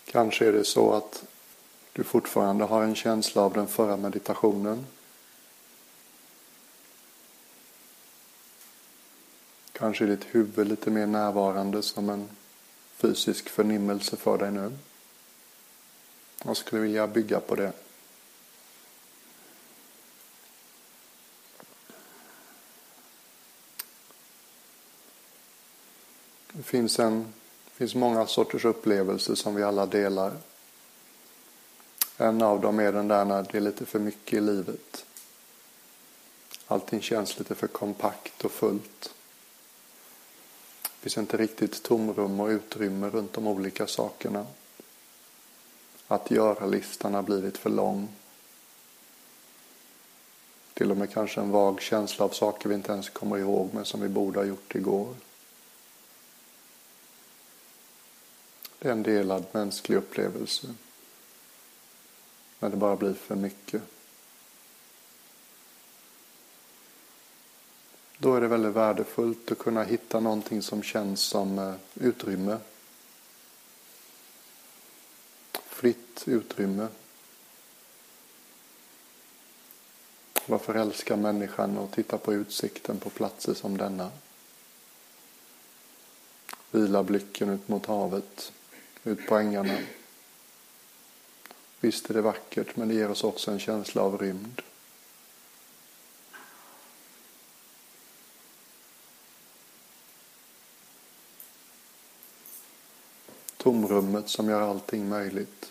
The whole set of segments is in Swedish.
Kanske är det så att du fortfarande har en känsla av den förra meditationen. Kanske är ditt huvud lite mer närvarande som en fysisk förnimmelse för dig nu. Jag skulle vilja bygga på det. Det finns många sorters upplevelser som vi alla delar. En av dem är den där när det är lite för mycket i livet. Allting känns lite för kompakt och fullt. Det finns inte riktigt tomrum och utrymme runt de olika sakerna. Att göra-listan har blivit för lång. Till och med kanske en vag känsla av saker vi inte ens kommer ihåg men som vi borde ha gjort igår. Det är en delad mänsklig upplevelse. När det bara blir för mycket. Då är det väldigt värdefullt att kunna hitta någonting som känns som utrymme. Fritt utrymme. Varför älskar människan att titta på utsikten på platser som denna? Vila blicken ut mot havet, ut på ängarna. Visst är det vackert, men det ger oss också en känsla av rymd. Tomrummet som gör allting möjligt.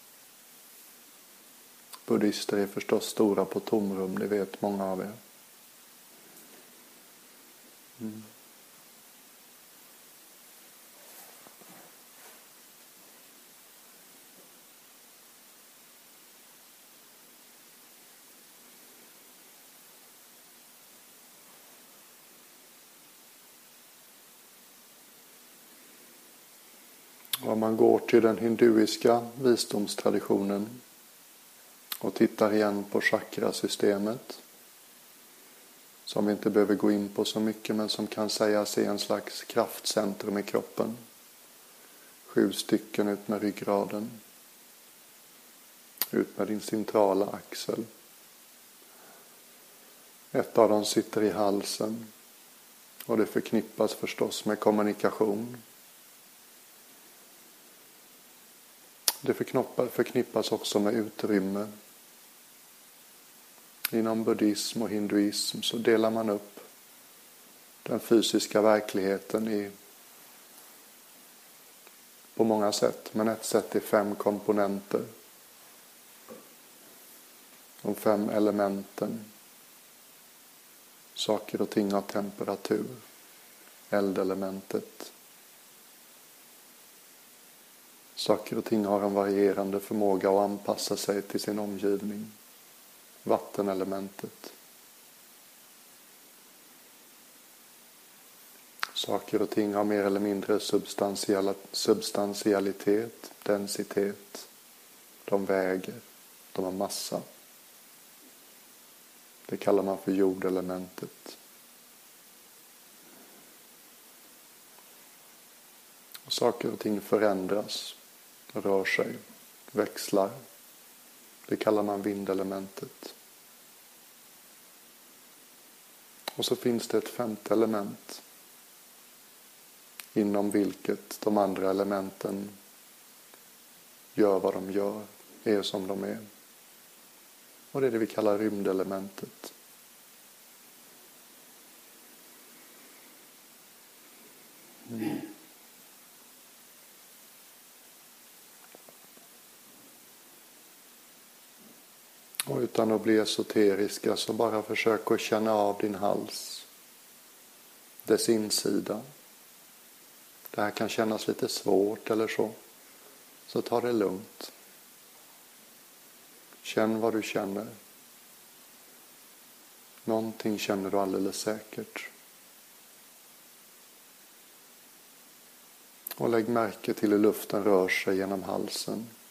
Buddhister är förstås stora på tomrum, det vet många av er. Om man går till den hinduiska visdomstraditionen och tittar igen på chakrasystemet, som vi inte behöver gå in på så mycket men som kan sägas är en slags kraftcentrum i kroppen. 7 stycken ut med ryggraden, ut med din centrala axel. Ett av dem sitter i halsen och det förknippas förstås med kommunikation. Det förknippas också med utrymme. Inom buddhism och hinduism så delar man upp den fysiska verkligheten på många sätt. Men ett sätt är 5 komponenter. De 5 elementen. Saker och ting har temperatur. Eldelementet. Saker och ting har en varierande förmåga att anpassa sig till sin omgivning. Vattenelementet. Saker och ting har mer eller mindre substantialitet, densitet. De väger, de har massa. Det kallar man för jordelementet. Saker och ting förändras, rör sig, växlar. Det kallar man vindelementet. Och så finns det ett 5:e element. Inom vilket de andra elementen gör vad de gör, är som de är. Och det är det vi kallar rymdelementet. Och utan att bli esoteriska så bara försök att känna av din hals. Dess insida. Det här kan kännas lite svårt eller så. Så ta det lugnt. Känn vad du känner. Någonting känner du alldeles säkert. Och lägg märke till hur luften rör sig genom halsen.